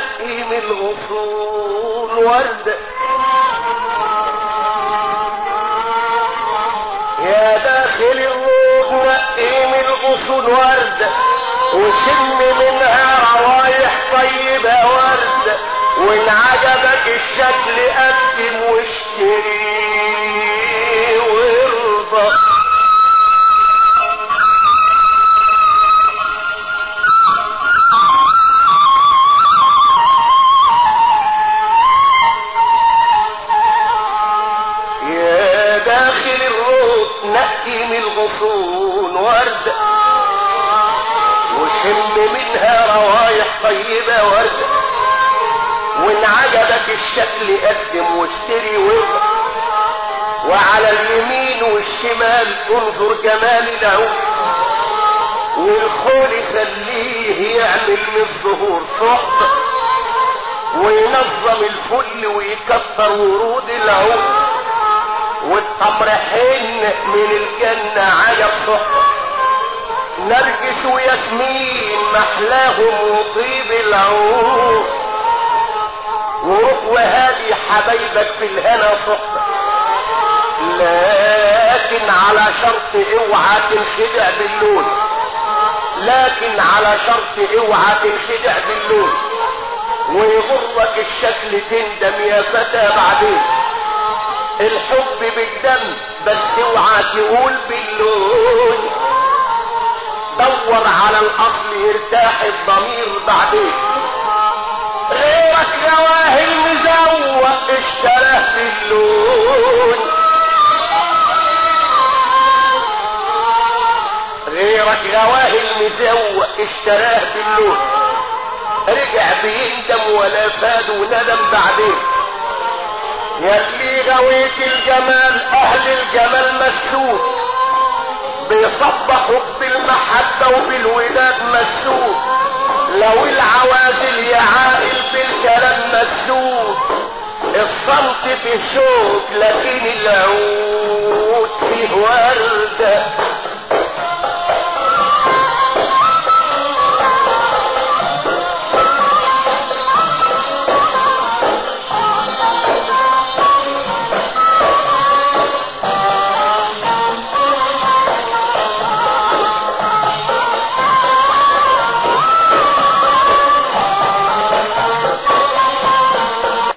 نقي من الغصون وردة. يا داخل الروض نقي من الغصون وردة وشم منها روايح طيبة وردة، وان عجبك الشكل قدم واشتري وارضى. يا داخل الروض نقي من الغصون وردة وشم منها روايح طيبة وردة، وان عجبك الشكل قدم واشتري وارضى. وعلى اليمين والشمال انظر جمال العود، والخول خليه يعمل من الظهور صحبة، وينظم الفل ويكثر ورود العود، والتمر حن من الجنة عجب صحبة، نرجس وياسمين محلاهم وطيب العود. وروح وهادي حبايبك في الهنا صحبة، لكن على شرط اوعى تنخدع باللون، لكن على شرط اوعى تنخدع باللون، ويغرك الشكل تندم يا فتى بعدين. الحب بالدم بس اوعى تقول باللون، دور على الاصل يرتاح الضمير بعدين. غيرك جواهر مزوق اشتراه باللون، غيرك جواهر مزوق اشتراه باللون، رجع بيندم ولا فاد وندم بعدين. ياللي غويت الجمال اهل الجمال مسوك، بيصبحوا بالمحبة وبالوداد مسوك، لو العوازل يا عائل بالكلام مسوك. الصمت في شوك لكن العود فيه وردة.